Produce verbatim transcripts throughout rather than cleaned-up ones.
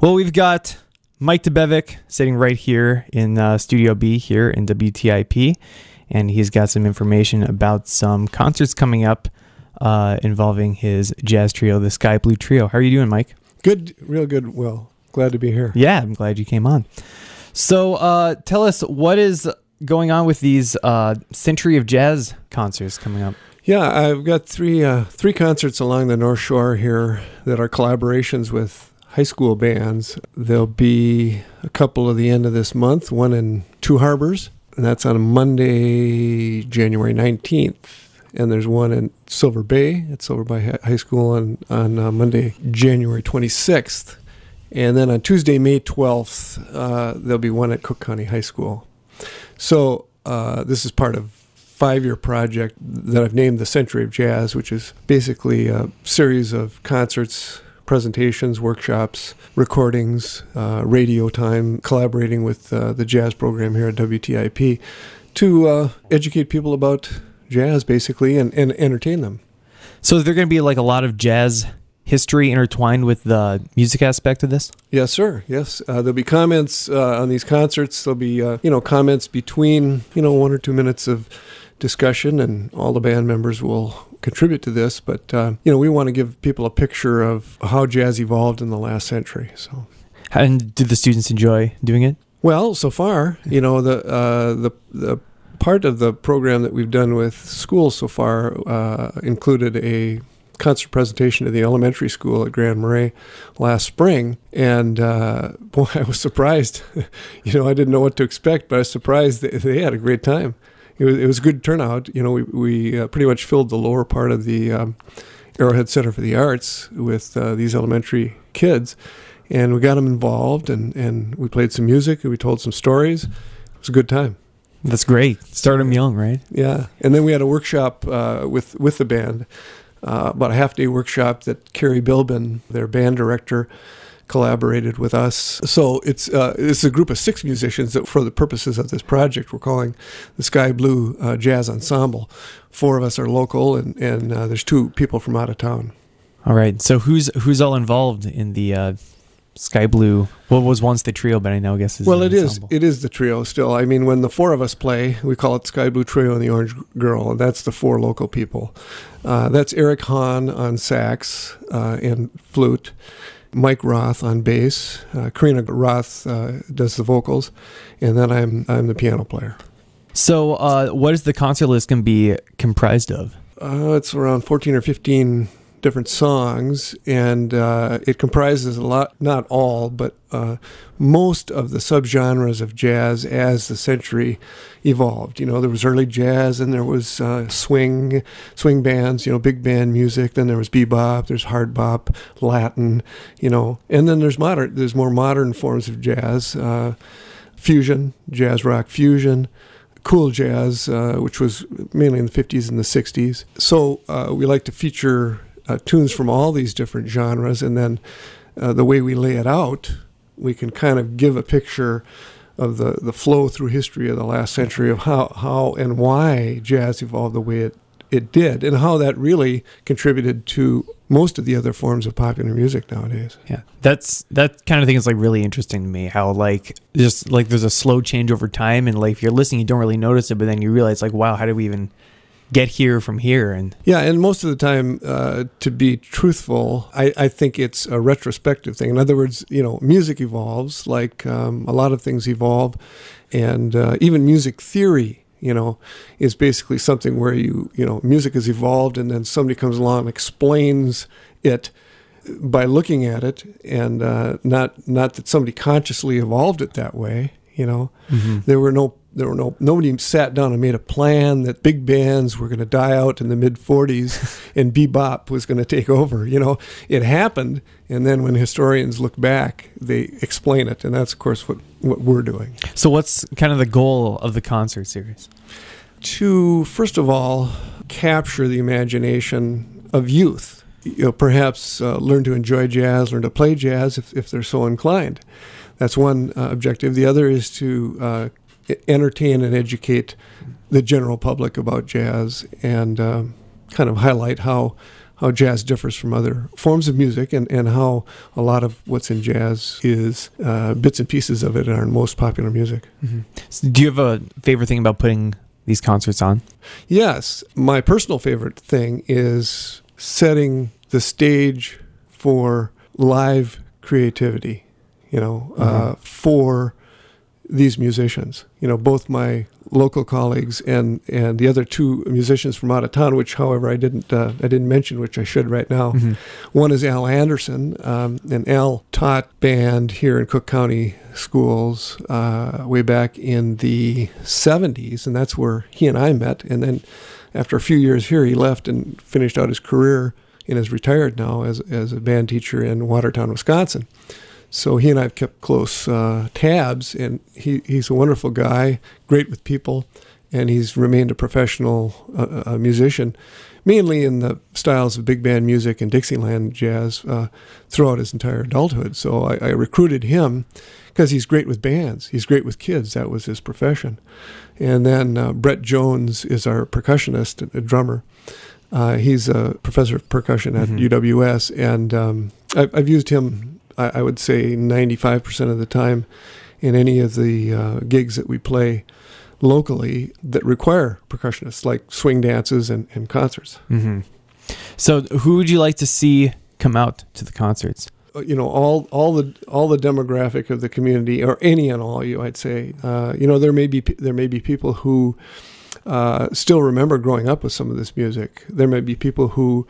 Well, we've got Mike Debevec sitting right here in uh, Studio B here in W T I P, and he's got some information about some concerts coming up uh, involving his jazz trio, the Sky Blue Trio. How are you doing, Mike? Good, real good, Will. Glad to be here. Yeah, I'm glad you came on. So uh, tell us, what is going on with these uh, Century of Jazz concerts coming up? Yeah, I've got three uh, three concerts along the North Shore here that are collaborations with high school bands. There'll be a couple at the end of this month, one in Two Harbors, and that's on Monday, January nineteenth. And there's one in Silver Bay at Silver Bay High School on, on uh, Monday, January twenty-sixth. And then on Tuesday, May twelfth, uh, there'll be one at Cook County High School. So uh, this is part of five-year project that I've named the Century of Jazz, which is basically a series of concerts, presentations, workshops, recordings, uh, radio time, collaborating with uh, the jazz program here at W T I P to uh, educate people about jazz, basically, and, and entertain them. So is there going to be like a lot of jazz history intertwined with the music aspect of this? Yes, sir. Yes. Uh, there'll be comments uh, on these concerts. There'll be, uh, you know, comments between, you know, one or two minutes of discussion, and all the band members will contribute to this. But, uh, you know, we want to give people a picture of how jazz evolved in the last century. So, and did the students enjoy doing it? Well, so far, you know, the uh, the the part of the program that we've done with schools so far uh, included a concert presentation to the elementary school at Grand Marais last spring, and uh, boy, I was surprised. You know, I didn't know what to expect, but I was surprised that they had a great time. It was, it was a good turnout. You know, we, we uh, pretty much filled the lower part of the um, Arrowhead Center for the Arts with uh, these elementary kids, and we got them involved, and, and we played some music, and we told some stories. It was a good time. That's great. Start them young, right? Yeah. And then we had a workshop uh, with, with the band, uh, about a half-day workshop that Carrie Bilbin, their band director, collaborated with us. So it's uh, it's a group of six musicians that, for the purposes of this project, we're calling the Sky Blue uh, Jazz Ensemble. Four of us are local, and, and uh, there's two people from out of town. All right. So who's who's all involved in the uh, Sky Blue? What was once the trio, but I now guess is well, it ensemble. is it is the trio still. I mean, when the four of us play, we call it Sky Blue Trio and the Orange Girl, and that's the four local people. Uh, that's Eric Hahn on sax uh, and flute, Mike Roth on bass, uh, Karina Roth uh, does the vocals, and then I'm I'm the piano player. So uh, what is the concert list going to be comprised of? Uh, it's around fourteen or fifteen different songs, and uh, it comprises a lot, not all, but uh, most of the subgenres of jazz as the century evolved. You know, there was early jazz, and there was uh, swing, swing bands, you know, big band music. Then there was bebop, there's hard bop, Latin, you know, and then there's modern, there's more modern forms of jazz, uh, fusion, jazz rock fusion, cool jazz, uh, which was mainly in the fifties and the sixties. So uh, we like to feature Uh, tunes from all these different genres, and then uh, the way we lay it out, we can kind of give a picture of the, the flow through history of the last century of how, how and why jazz evolved the way it, it did, and how that really contributed to most of the other forms of popular music nowadays. Yeah, that's that kind of thing is like really interesting to me. How like just like there's a slow change over time, and like if you're listening, you don't really notice it, but then you realize like, wow, how did we even get here from here? And yeah, and most of the time, uh, to be truthful, I, I think it's a retrospective thing. In other words, you know, music evolves, like um, a lot of things evolve, and uh, even music theory, you know, is basically something where you, you know, music has evolved, and then somebody comes along and explains it by looking at it, and uh, not not that somebody consciously evolved it that way. You know, mm-hmm. there were no. There were no nobody sat down and made a plan that big bands were going to die out in the mid forties and bebop was going to take over. You know, it happened, and then when historians look back, they explain it, and that's of course what, what we're doing. So, what's kind of the goal of the concert series? To first of all capture the imagination of youth. You know, perhaps uh, learn to enjoy jazz, learn to play jazz if if they're so inclined. That's one uh, objective. The other is to uh, entertain and educate the general public about jazz, and um, kind of highlight how how jazz differs from other forms of music, and, and how a lot of what's in jazz is uh, bits and pieces of it are in most popular music. Mm-hmm. So do you have a favorite thing about putting these concerts on? Yes. My personal favorite thing is setting the stage for live creativity, you know, mm-hmm. uh, for these musicians. You know, both my local colleagues and, and the other two musicians from out of town, which, however, I didn't uh, I didn't mention, which I should right now. Mm-hmm. One is Al Anderson, um, and Al taught band here in Cook County schools uh, way back in the seventies, and that's where he and I met. And then after a few years here, he left and finished out his career and is retired now as as a band teacher in Watertown, Wisconsin. So he and I have kept close uh, tabs, and he, he's a wonderful guy, great with people, and he's remained a professional uh, uh, musician, mainly in the styles of big band music and Dixieland jazz uh, throughout his entire adulthood. So I, I recruited him because he's great with bands. He's great with kids. That was his profession. And then uh, Brett Jones is our percussionist, a drummer. Uh, he's a professor of percussion at mm-hmm. U W S, and um, I've, I've used him, I would say, ninety-five percent of the time in any of the uh, gigs that we play locally that require percussionists, like swing dances and, and concerts. Mm-hmm. So who would you like to see come out to the concerts? You know, all all the all the demographic of the community, or any and all, you I'd say. Uh, you know, there may be there may be people who uh, still remember growing up with some of this music. There may be people who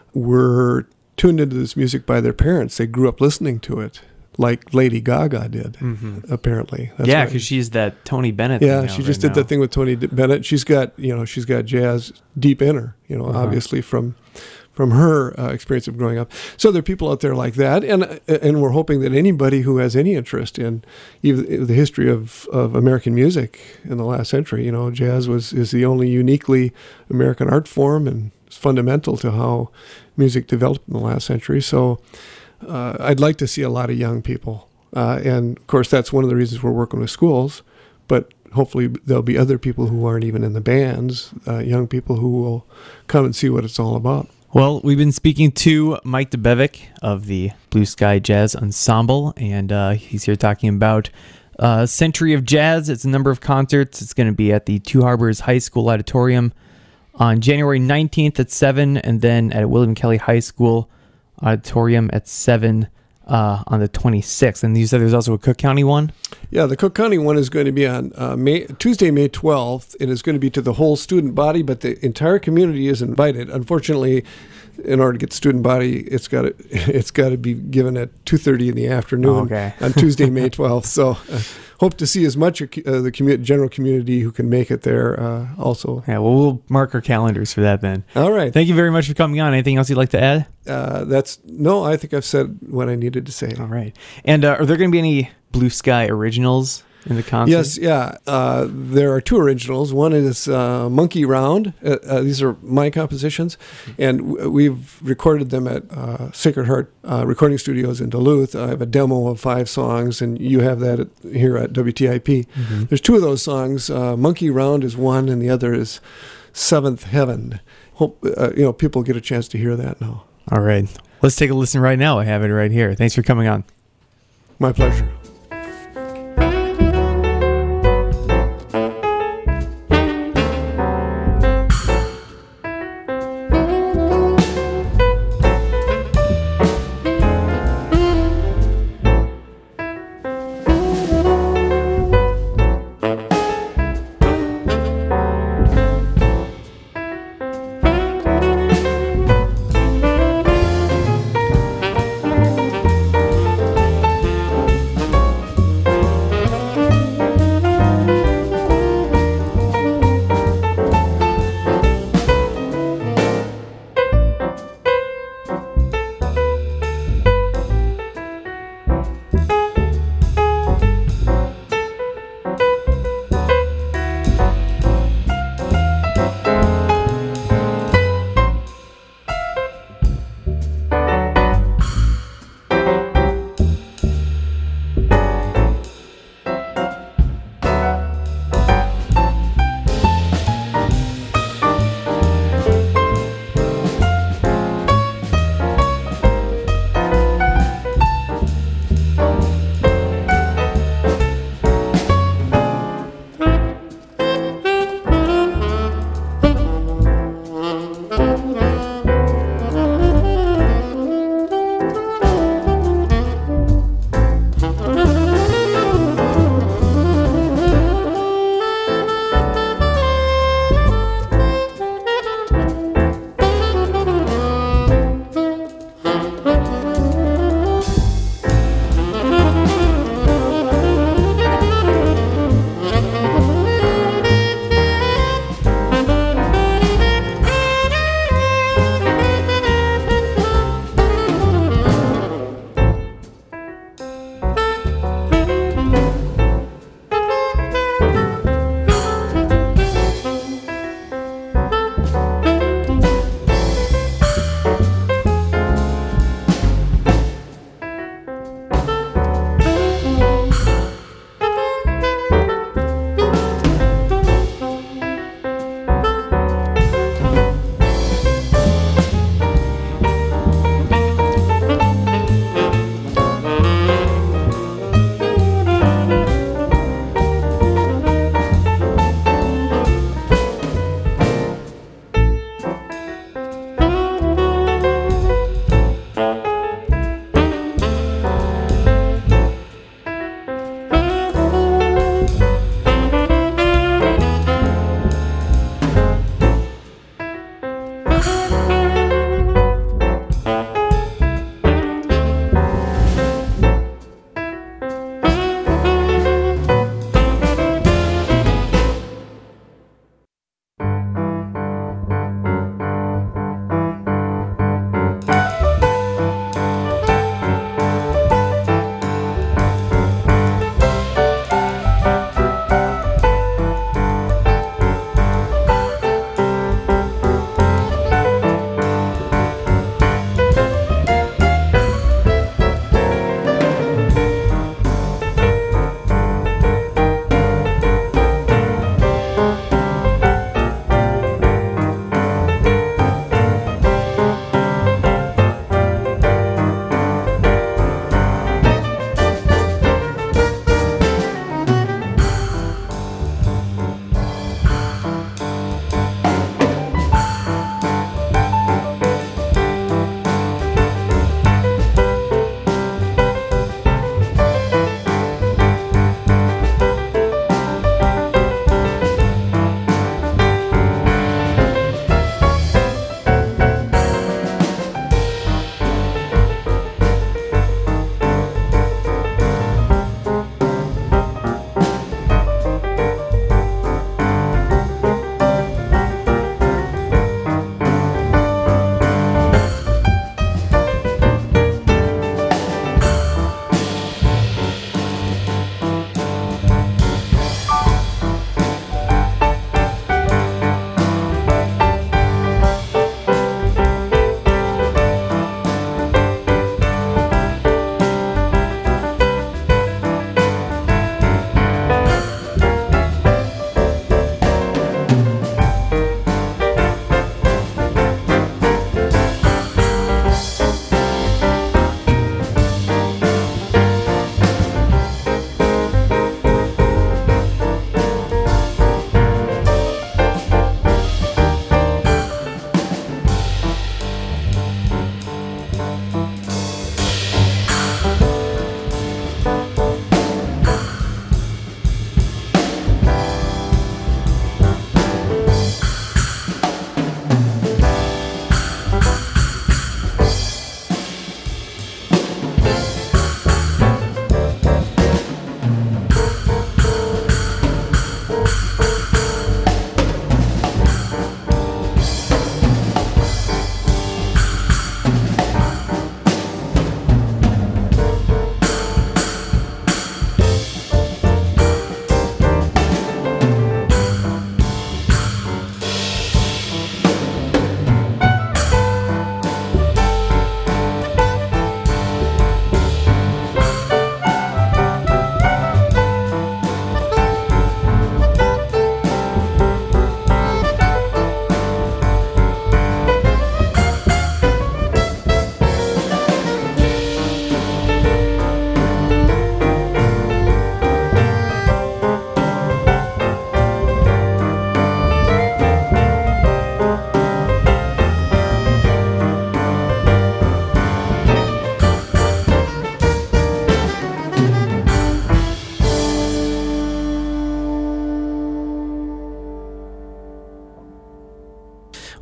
were tuned into this music by their parents. They grew up listening to it, like Lady Gaga did, mm-hmm. apparently. That's yeah, because she's that Tony Bennett yeah, thing she right just now. did that thing with Tony Bennett. She's got, you know, she's got jazz deep in her, you know, uh-huh. obviously from from her uh, experience of growing up. So there are people out there like that, and and we're hoping that anybody who has any interest in even the history of, of American music in the last century, you know, jazz was is the only uniquely American art form, and it's fundamental to how music developed in the last century. So uh, I'd like to see a lot of young people. Uh, and, of course, that's one of the reasons we're working with schools. But hopefully there'll be other people who aren't even in the bands, uh, young people who will come and see what it's all about. Well, we've been speaking to Mike Debevec of the Blue Sky Jazz Ensemble, and uh, he's here talking about uh, Century of Jazz. It's a number of concerts. It's going to be at the Two Harbors High School Auditorium on January nineteenth at seven, and then at William Kelly High School Auditorium at seven uh, on the twenty-sixth. And you said there's also a Cook County one? Yeah, the Cook County one is going to be on uh, May, Tuesday, May twelfth. It is going to be to the whole student body, but the entire community is invited. Unfortunately, in order to get the student body, it's got to it's got to be given at two thirty in the afternoon oh, okay. on Tuesday, May twelfth. So uh, hope to see as much of uh, the commu- general community who can make it there uh, also. Yeah, well, we'll mark our calendars for that then. All right. Thank you very much for coming on. Anything else you'd like to add? Uh, that's no, I think I've said what I needed to say. All right. And uh, are there going to be any Blue Sky originals in the concert? Yes, yeah. Uh, there are two originals. One is uh, Monkey Round. Uh, uh, these are my compositions, and w- we've recorded them at uh, Sacred Heart uh, Recording Studios in Duluth. I have a demo of five songs, and you have that at, here at W T I P. Mm-hmm. There's two of those songs. Uh, Monkey Round is one, and the other is Seventh Heaven. Hope uh, you know people get a chance to hear that now. All right. Let's take a listen right now. I have it right here. Thanks for coming on. My pleasure.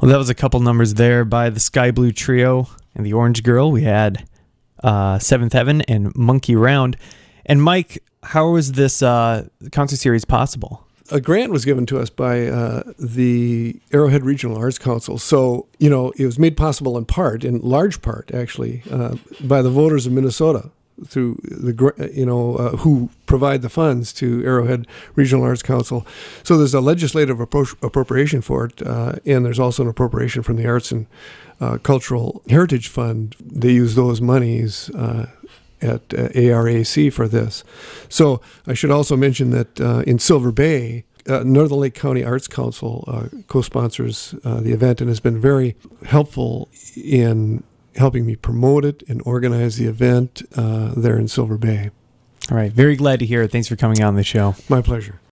Well, that was a couple numbers there by the Sky Blue Trio and the Orange Girl. We had uh, Seventh Heaven and Monkey Round. And Mike, how was this uh, concert series possible? A grant was given to us by uh, the Arrowhead Regional Arts Council. So, you know, it was made possible in part, in large part, actually, uh, by the voters of Minnesota through the, you know, uh, who provide the funds to Arrowhead Regional Arts Council. So there's a legislative appro- appropriation for it, uh, and there's also an appropriation from the Arts and uh, Cultural Heritage Fund. They use those monies uh, at uh, A R A C for this. So I should also mention that uh, in Silver Bay, uh, Northern Lake County Arts Council uh, co-sponsors uh, the event and has been very helpful in helping me promote it and organize the event uh, there in Silver Bay. All right. Very glad to hear it. Thanks for coming on the show. My pleasure.